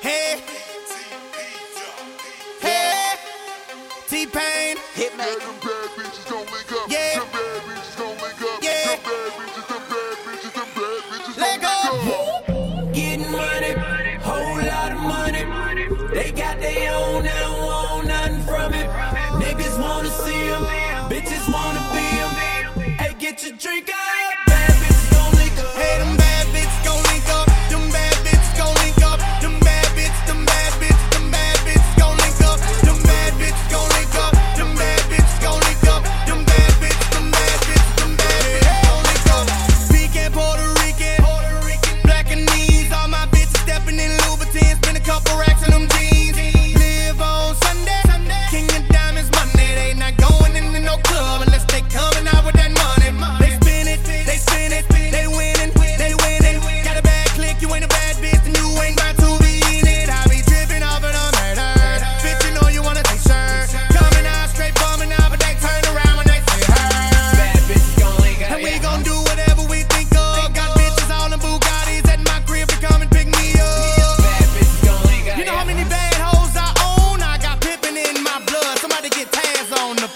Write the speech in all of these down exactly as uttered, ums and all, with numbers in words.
Hey, hey, T-Pain. Hit me. Yeah, them bad bitches gon' link up. Yeah. Them bad bitches gon' link up. Yeah. Them bad bitches, them bad bitches, them bad bitches Let gon' go. link up. Getting money, whole lot of money. They got their own, they don't want nothing from it. Niggas wanna see them, bitches wanna be them. Hey, get your drink up. Bad bitches gon' link up. Hey, them bad bitches gon' link up. Them bad bitches gon' link up. Them bad bitches, them bad bitches, them bad bitches gon' link up. Them bad bitches gon' link up. Them bad bitches gon' link up. Them bad bitches, them bad bitches, them bad bitches gon' link up. Speaking Puerto Rican, Puerto Rican, black and knees. All my bitches stepping in Louboutins, spend a couple racks on them jeans. Live on Sunday, King of Diamonds Monday. They not going into no club unless they coming out with that money. They spin it, they spin it, they winning, they winning. Got a bad click, you ain't a bad bitch, and you ain't about to be in it. I be tripping off of the murder. Bitch, you know you wanna take sure. Coming out straight bumming out, but they turn around when they say her. Bad bitches gon' link up. And we gon' do whatever we think of. Got bitches all in Bugattis at my crib to come and pick me up. Bad bitches gon' link up. You know how many bad hoes I own? I got pimpin' in my blood. Somebody get Taz on the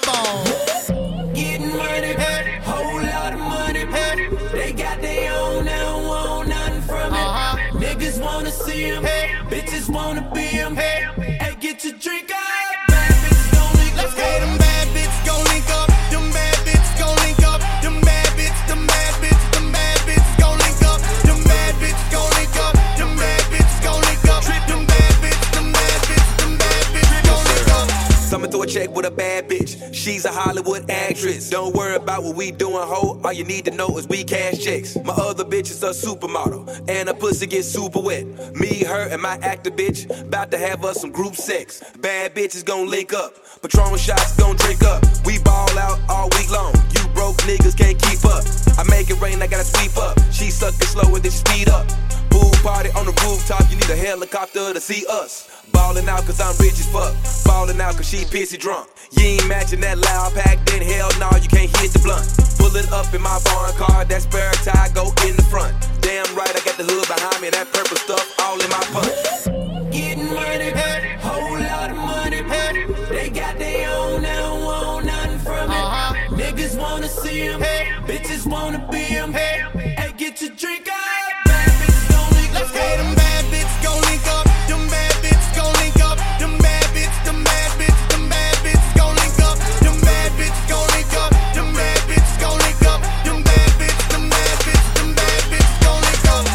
phone. Getting money, whole lot of money. They got their own, they don't want nothing from it. Uh-huh. Niggas wanna see them, Hey. bitches wanna be them. Hey. Hey, get your drink up. Bad bitches gon' link Let's up. say them bad bitches gon' link up. Them bad bitches gon' link up. Them bad bitches, them bad bitches, them bad bitches gon' link up. Them bad bitches gon' link up. Them bad bitches gon' link up. Them bad bitches, them bad bitches, them bad bitches gon' link up. Someone throw a check with a bad bitch. She's a Hollywood actress. Don't worry about what we doing, ho. All you need to know is we cash checks. My other bitch is a supermodel, and her pussy gets super wet. Me, her, and my actor bitch about to have us some group sex. Bad bitches gon' link up. Patron shots gon' drink up. We ball out all week long. You broke niggas can't keep up. I make it rain, I gotta sweep up. She suck it slower than she speed up. Pool party on the rooftop, you need a helicopter to see us. Ballin' out cause I'm rich as fuck. Ballin' out cause she pissy drunk. You ain't matching that loud pack, then hell no, you can't hit the blunt. Pullin' up in my barn car, that spare tire go in the front. Damn right, I got the hood behind me, that purple stuff all in my punch. Getting money, whole lot of money. They got their own, they don't want nothing from it. Uh-huh. Niggas wanna see them, Hey. bitches wanna be them. Hey. Hey, get your drink up. Bad bitches gon' link Let's up. say them bad bitches gon' link up. Them bad bitches gon' link up. Them bad bitches, them bad bitches, them bad bitches gon' link up. Them bad bitches gon' link up. Them bad bitches gon' link up. Them bad bitches, them bad bitches, them bad bitches gon' link up.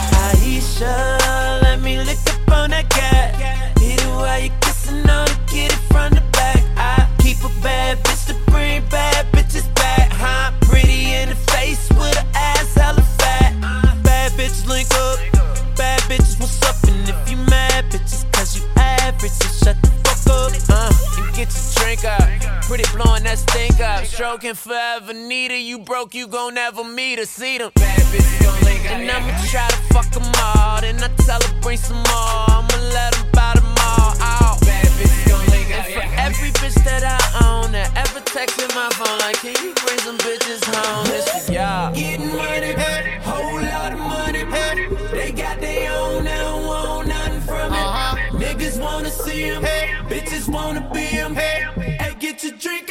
Aisha, let me lick up on that cat. Hit it while you kissin' on it, get it from the back. I keep a bad bitch to bring bad bitches back. Huh? Pretty in the face with her ass hella fat. Bad bitches link up. Bad bitches, what's up? And if you mad, bitches, cause you average, so shut the fuck up. Uh, and get your drink up. Pretty blowing that stink up. Stroking forever, need her. You broke, you gon' never meet her. See them. Bad bitches gon' link up. And I'ma try to fuck them all. Then I tell her bring some more. I'ma let them buy them all out. Bad bitches gon' link up. And for every bitch that I own that ever texted my phone, like, can you bring some bitches home? This for y'all. Getting money, whole lot of money. They got their own, they don't want nothing from it. Uh-huh. Niggas wanna see them, Hey. bitches wanna be them. Hey. Hey, get your drink